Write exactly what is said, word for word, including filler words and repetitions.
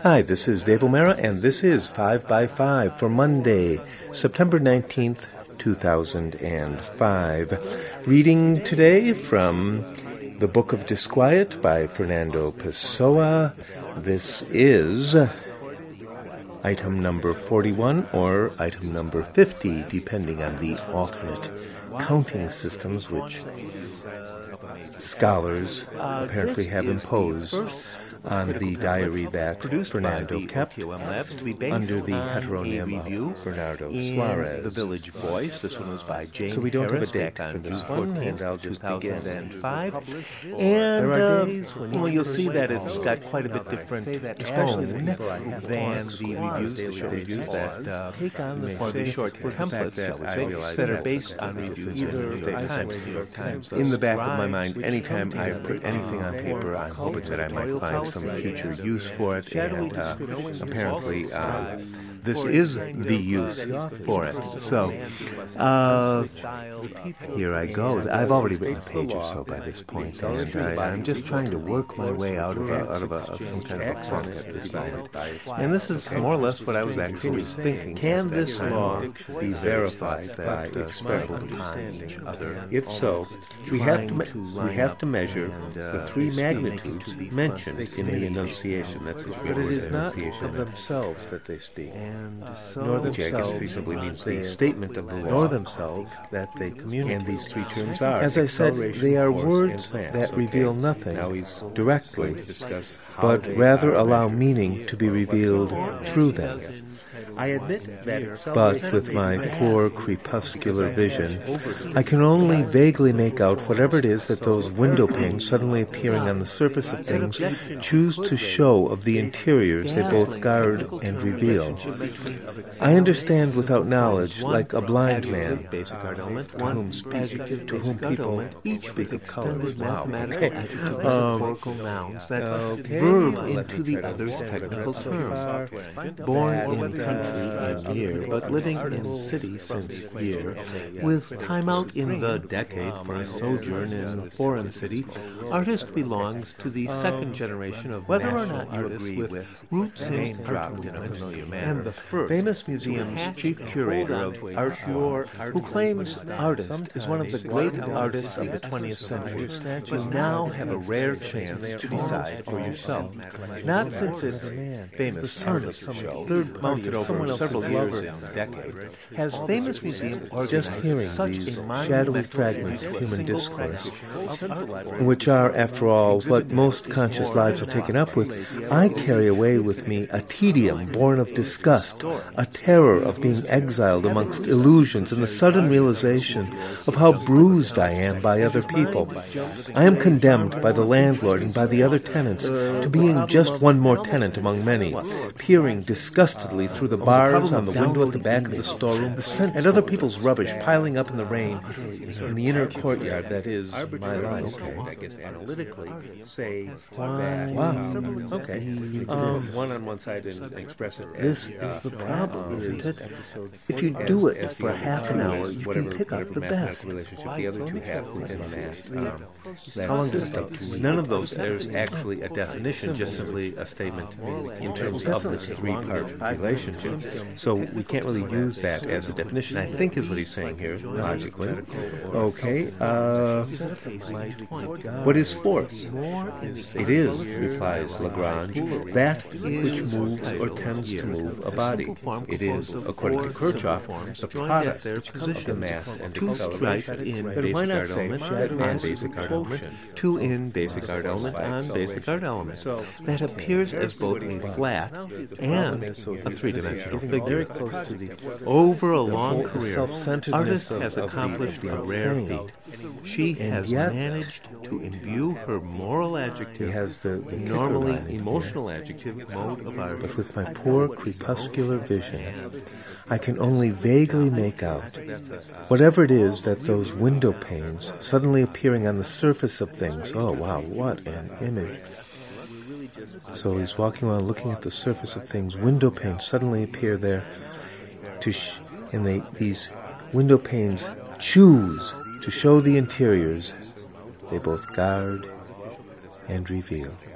Hi, this is Dave O'Mara, and this is five by five for Monday, September nineteenth, two thousand five. Reading today from The Book of Disquiet by Fernando Pessoa. This is item number forty-one or item number fifty, depending on the alternate counting systems which scholars apparently have imposed on the diary that Fernando kept under the heteronym of Bernardo Suarez. The Village Voice. This one was by Jane So we don't Harris, have a date back for on this June one, and fourteenth, I'll just begin. two thousand five. And There are uh, days when well, you you'll see that perceive it's got quite a bit different especially tone the people I have than on the Squad reviews, the daily short reviews basis. that uh, Take on the or the same short with the fact templates, that shall we I say, realize that are that's based a on difference reviews either in the New York I- Times, New York Times. In the back of my Scribes, mind, which anytime come I together, put anything on uh, paper, I'm hoping that I might find some future use for it, and uh, apparently uh, this is the use for it. So, uh, here I go. I've already written a page or so by this point, and I, I'm just trying to work my way out of, a, out of a, some kind of a funk at this moment. And this is more or less what I was actually thinking. Can this law be verified that I experiment upon each other? If so, we have to me- we have to measure the three magnitudes mentioned in the enunciation. That's the three But it words is not enunciation. of themselves that they speak, Nor nor which I guess themselves simply means the they- statement of the law. nor themselves that they communicate. And these three terms are, As I said, acceleration, they are force, words and mass. that Okay. reveal nothing Now he's directly, going to discuss how but they rather are allow measured. meaning to be revealed through them. I admit that But with my poor crepuscular vision, I can only vaguely make out whatever it is that those window panes suddenly appearing on the surface of things choose to show of the interiors they both guard and reveal. I understand without knowledge, like a blind man, basic art element, to whom speak, to whom people each speak of colors. Wow. mathematical, Okay. adjective, Um, metaphorical nouns that okay. verb Let into me the try to other's understand technical that so terms. far. Born That, in uh, country and year, but living in city since year, with time out in the decade for a sojourn in a foreign city, artist belongs to the second generation of whether or not you agree with roots in dropped in a familiar manner. And the first famous museum's chief curator of art, who claims artist is one of the great artists of the twentieth century, you now have a rare chance to decide for yourself. Not since its famous artist show, third mounted over several years in the decade, has famous museum Just organized hearing such these a monumental shadowy fragments of human single discourse, collection, which are, after all, what most conscious lives are taken up with, I carry away with me a tedium born of disgust, a terror of being exiled amongst illusions, and the sudden realization of how bruised I am by other people. I am condemned by the landlord and by the other tenants to being just one more tenant among many, peering disgustedly through the bars on the window at the back of the storeroom, and other people's rubbish piling up in the rain in the inner courtyard that is my life. I guess analytically say Wow. that. Wow. Okay. Um, one on one side and express it. This as, is the uh, problem, uh, isn't it? episode If you as- do it as for the half an other hour, is you can whatever- pick up whatever the mathematical best. relationship the other two have within that. Um, that How long does it system. take? None of those. There's actually a definition, just simply a statement in terms of this three-part relationship. So we can't really use that as a definition, I think is what he's saying here, logically. Okay. Uh, what is force? It is, replies Lagrange, that which moves or tends to move a body. It is, according to Kirchhoff, the product of the mass and acceleration. in But basic why not art say element shadow on mass basic art element, quotient? two in basic art element on basic art element, that appears as both a flat and a three-dimensional Getting very figure. close to the Over a the long whole- the career, self-centeredness artist of- has of the- accomplished the a rare insane. feat. She And has yet, managed to imbue her moral He adjective, has the, the normally kicker line in emotional adjective mode of art. But with my poor crepuscular vision, I can only vaguely make out whatever it is that those window panes suddenly appearing on the surface of things. Oh, wow, what an image. So he's walking around looking at the surface of things. Window panes suddenly appear there, to sh- and they, these window panes choose to show the interiors they both guard and reveal.